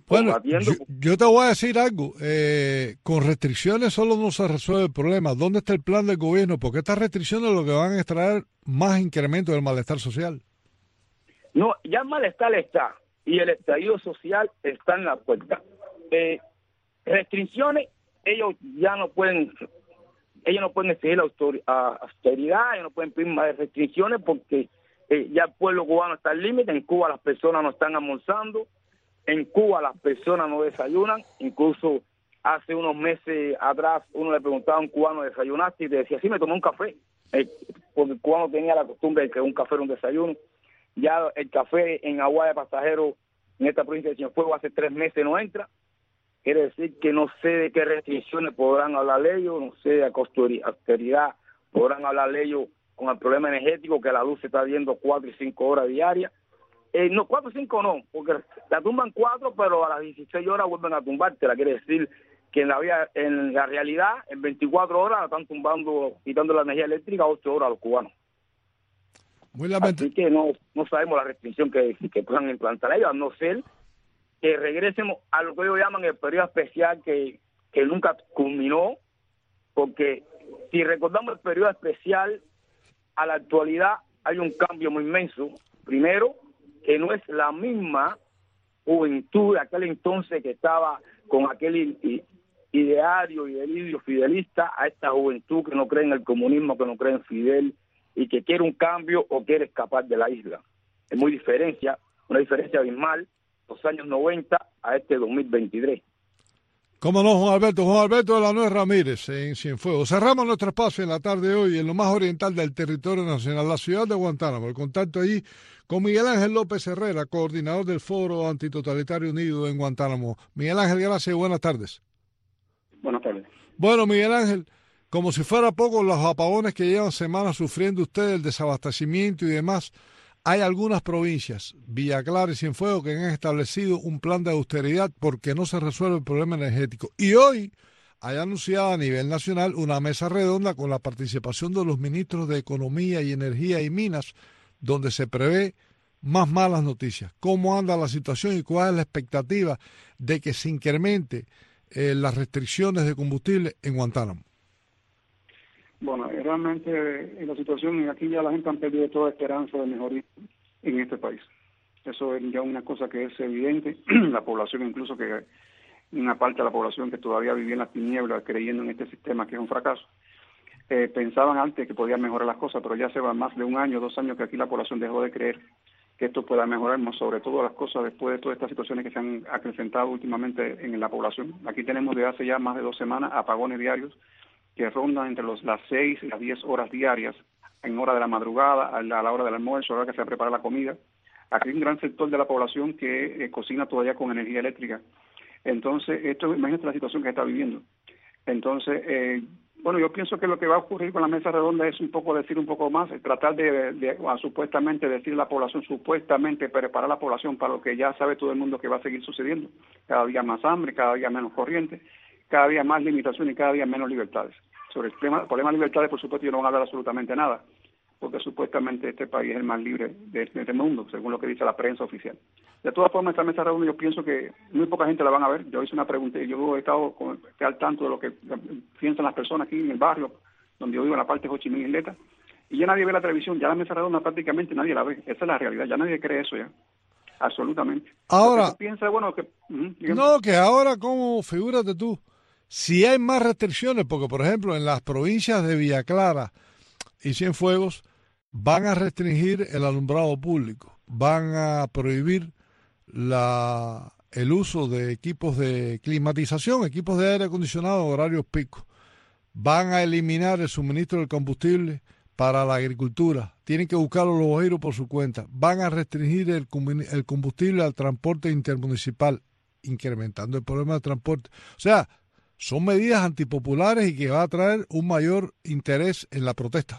Bueno, yo te voy a decir algo. Con restricciones solo no se resuelve el problema. ¿Dónde está el plan del gobierno? Porque estas restricciones lo que van a extraer más incremento del malestar social. No, ya el malestar está y el estallido social está en la puerta. Restricciones, ellos no pueden exigir austeridad, ellos no pueden pedir más restricciones porque ya el pueblo cubano está al límite. En Cuba las personas no están almorzando, en Cuba las personas no desayunan. Incluso hace unos meses atrás uno le preguntaba a un cubano, ¿desayunaste? Y te decía, sí, me tomé un café, porque el cubano tenía la costumbre de que un café era un desayuno. Ya el café en Agua de Pasajeros, en esta provincia de Cienfuegos, hace 3 meses no entra. Quiere decir que no sé de qué restricciones podrán hablar ellos, no sé de austeridad podrán hablar ellos con el problema energético, que la luz se está viendo 4 y 5 horas diarias. No, 4 y 5 no, porque la tumban 4, pero a las 16 horas vuelven a tumbártela. Quiere decir que en la realidad, en 24 horas la están tumbando, quitando la energía eléctrica 8 horas a los cubanos. Muy lamentable. Así que no sabemos la restricción que puedan implantar ellos, a no ser que regresemos a lo que ellos llaman el periodo especial que nunca culminó, porque si recordamos el periodo especial, a la actualidad hay un cambio muy inmenso. Primero, que no es la misma juventud de aquel entonces que estaba con aquel ideario y delirio fidelista, a esta juventud que no cree en el comunismo, que no cree en Fidel y que quiere un cambio o quiere escapar de la isla. Es una diferencia abismal, los años 90 a este 2023. ¿Cómo no, Juan Alberto de la Nuez Ramírez, en Cienfuegos? Cerramos nuestro espacio en la tarde de hoy en lo más oriental del territorio nacional, la ciudad de Guantánamo. El contacto allí con Miguel Ángel López Herrera, coordinador del Foro Antitotalitario Unido en Guantánamo. Miguel Ángel, gracias y buenas tardes. Buenas tardes. Bueno, Miguel Ángel, como si fuera poco los apagones que llevan semanas sufriendo ustedes, el desabastecimiento y demás, hay algunas provincias, Villa Clara y Cienfuegos, que han establecido un plan de austeridad porque no se resuelve el problema energético. Y hoy hay anunciado a nivel nacional una mesa redonda con la participación de los ministros de Economía y Energía y Minas, donde se prevé más malas noticias. ¿Cómo anda la situación y cuál es la expectativa de que se incremente las restricciones de combustible en Guantánamo? Bueno, realmente la situación aquí ya la gente ha perdido toda esperanza de mejoría en este país. Eso es ya una cosa que es evidente. La población, incluso que una parte de la población que todavía vivía en las tinieblas creyendo en este sistema que es un fracaso, pensaban antes que podían mejorar las cosas, pero ya se va más de 1 año, 2 años que aquí la población dejó de creer que esto pueda mejorar, más sobre todo las cosas después de todas estas situaciones que se han acrecentado últimamente en la población. Aquí tenemos desde hace ya más de 2 semanas apagones diarios que rondan entre las 6 y las 10 horas diarias, en hora de la madrugada, a la hora del almuerzo, a la hora que se prepara la comida. Aquí hay un gran sector de la población que cocina todavía con energía eléctrica. Entonces, imagínate la situación que está viviendo. Entonces, bueno, yo pienso que lo que va a ocurrir con la mesa redonda es decir un poco más, tratar de supuestamente decir a la población, supuestamente preparar a la población para lo que ya sabe todo el mundo que va a seguir sucediendo. Cada día más hambre, cada día menos corriente, cada día más limitaciones y cada día menos libertades. Sobre el problema de libertades, por supuesto, yo no voy a hablar absolutamente nada, porque supuestamente este país es el más libre de este mundo, según lo que dice la prensa oficial. De todas formas, esta mesa redonda yo pienso que muy poca gente la van a ver. Yo hice una pregunta y yo he estado al tanto de lo que piensan las personas aquí en el barrio, donde yo vivo, en la parte de Ho Chi Minh Isleta, y ya nadie ve la televisión, ya la mesa redonda prácticamente nadie la ve. Esa es la realidad, ya nadie cree eso ya. Absolutamente. Ahora, piensa, bueno, que ahora, ¿cómo? Figúrate tú, si hay más restricciones, porque por ejemplo en las provincias de Villa Clara y Cienfuegos van a restringir el alumbrado público, van a prohibir el uso de equipos de climatización, equipos de aire acondicionado en horarios picos, van a eliminar el suministro del combustible para la agricultura, tienen que buscarlo los bojeros por su cuenta, van a restringir el combustible al transporte intermunicipal, incrementando el problema del transporte. O sea, son medidas antipopulares y que va a traer un mayor interés en la protesta.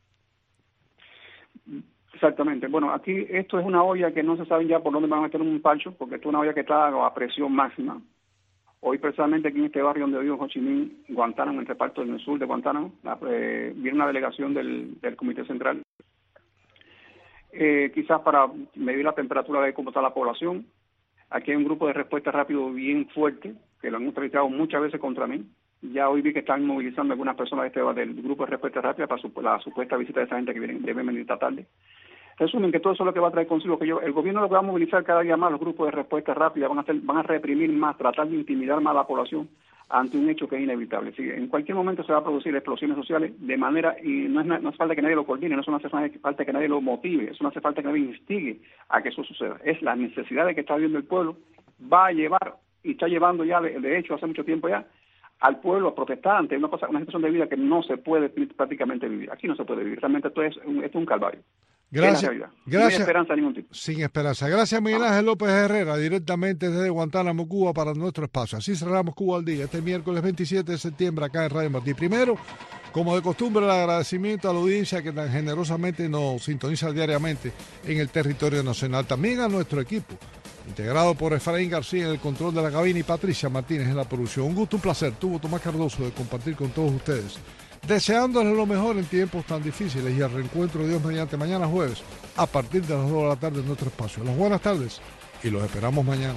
Exactamente. Bueno, aquí esto es una olla que no se sabe ya por dónde van a meter un pancho, porque esto es una olla que está a presión máxima. Hoy, precisamente aquí en este barrio donde vivo, Ho Chi Minh, Guantánamo, en el reparto del sur de Guantánamo, viene una delegación del Comité Central, quizás para medir la temperatura de cómo está la población. Aquí hay un grupo de respuesta rápido bien fuerte, que lo han utilizado muchas veces contra mí. Ya hoy vi que están movilizando algunas personas del grupo de respuesta rápida para la supuesta visita de esa gente que deben venir esta tarde. Resumen, que todo eso es lo que va a traer consigo, que el gobierno lo va a movilizar cada día más, los grupos de respuesta rápida van a reprimir más, tratar de intimidar más a la población ante un hecho que es inevitable. Sí, en cualquier momento se va a producir explosiones sociales de manera, y no hace falta que nadie lo coordine, no hace falta que nadie lo motive, eso no hace falta que nadie instigue a que eso suceda. Es la necesidad de que está viendo el pueblo, va a llevar, y está llevando ya, de hecho, hace mucho tiempo ya, al pueblo a protestar ante una situación de vida que no se puede prácticamente vivir. Aquí no se puede vivir, realmente esto es un calvario. Gracias. No hay esperanza de ningún tipo. Sin esperanza. Gracias, Miguel Ángel López Herrera, directamente desde Guantánamo, Cuba, para nuestro espacio. Así cerramos Cuba al Día, este miércoles 27 de septiembre, acá en Radio Martí. Primero, como de costumbre, el agradecimiento a la audiencia que tan generosamente nos sintoniza diariamente en el territorio nacional. También a nuestro equipo, integrado por Efraín García en el control de la cabina y Patricia Martínez en la producción. Un gusto, un placer, tuvo Tomás Cardoso, de compartir con todos ustedes. Deseándoles lo mejor en tiempos tan difíciles y al reencuentro de Dios mediante mañana jueves a partir de las 2 de la tarde en nuestro espacio. Las buenas tardes y los esperamos mañana.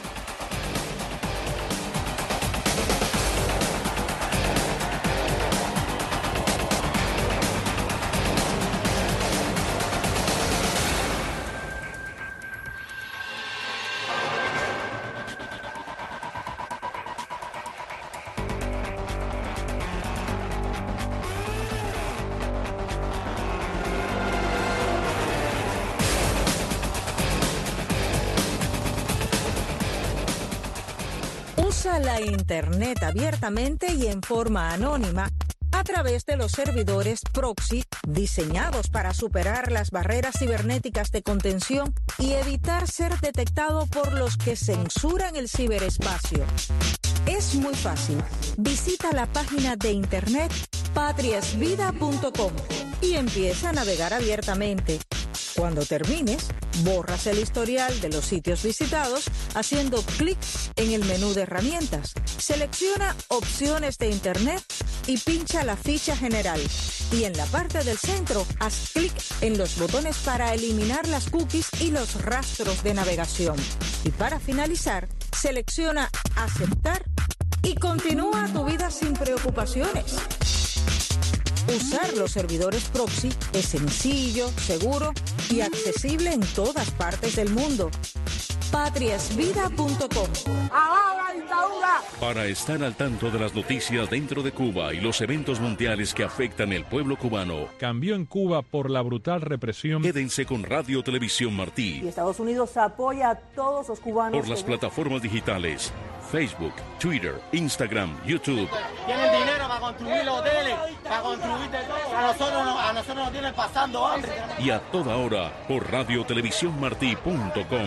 Usa la Internet abiertamente y en forma anónima a través de los servidores proxy diseñados para superar las barreras cibernéticas de contención y evitar ser detectado por los que censuran el ciberespacio. Es muy fácil. Visita la página de Internet patriasvida.com y empieza a navegar abiertamente. Cuando termines, borras el historial de los sitios visitados haciendo clic en el menú de herramientas. Selecciona opciones de Internet y pincha la ficha general. Y en la parte del centro, haz clic en los botones para eliminar las cookies y los rastros de navegación. Y para finalizar, selecciona aceptar y continúa tu vida sin preocupaciones. Usar los servidores proxy es sencillo, seguro y accesible en todas partes del mundo. patriasvida.com. Para estar al tanto de las noticias dentro de Cuba y los eventos mundiales que afectan el pueblo cubano, cambió en Cuba por la brutal represión. Quédense con Radio Televisión Martí. Y Estados Unidos apoya a todos los cubanos por las plataformas digitales Facebook, Twitter, Instagram, YouTube. Tienen dinero para construir los hoteles, para construir todo. A nosotros nos tienen pasando hambre. Y a toda hora por radiotelevisiónmartí.com.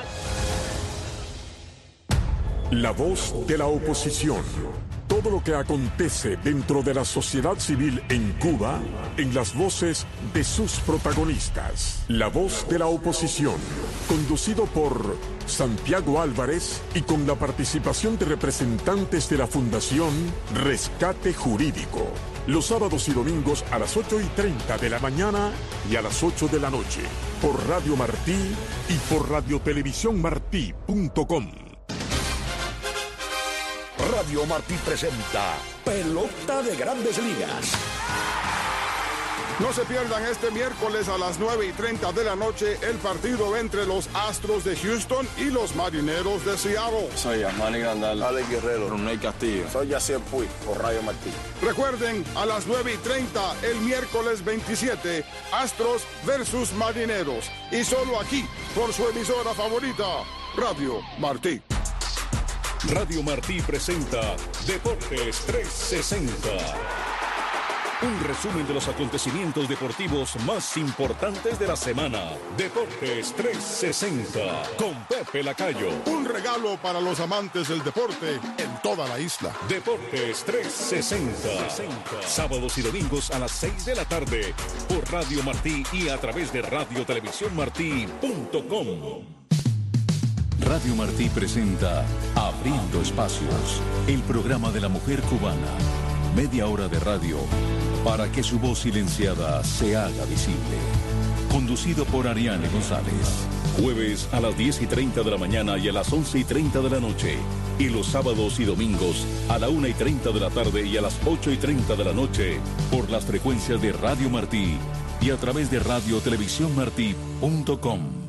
La voz de la oposición. Todo lo que acontece dentro de la sociedad civil en Cuba, en las voces de sus protagonistas. La voz de la oposición, conducido por Santiago Álvarez y con la participación de representantes de la Fundación Rescate Jurídico. Los sábados y domingos a las 8:30 de la mañana y a las 8 de la noche. Por Radio Martí y por radiotelevisiónmartí.com. Radio Martí presenta Pelota de Grandes Ligas. No se pierdan este miércoles a las 9:30 de la noche el partido entre los Astros de Houston y los Marineros de Seattle. Soy Manny Grandal, Alex Guerrero, Ronald Castillo. Soy Yacier Puig, por Radio Martí. Recuerden, a las 9:30 el miércoles 27, Astros versus Marineros. Y solo aquí, por su emisora favorita, Radio Martí. Radio Martí presenta Deportes 360. Un resumen de los acontecimientos deportivos más importantes de la semana. Deportes 360 con Pepe Lacayo. Un regalo para los amantes del deporte en toda la isla. Deportes 360. Sábados y domingos a las 6 de la tarde por Radio Martí y a través de radiotelevisiónmartí.com. Radio Martí presenta Abriendo Espacios, el programa de la mujer cubana. Media hora de radio para que su voz silenciada se haga visible. Conducido por Ariane González. Jueves a las 10:30 de la mañana y a las 11:30 de la noche. Y los sábados y domingos a la 1:30 de la tarde y a las 8:30 de la noche por las frecuencias de Radio Martí y a través de radiotelevisiónmartí.com.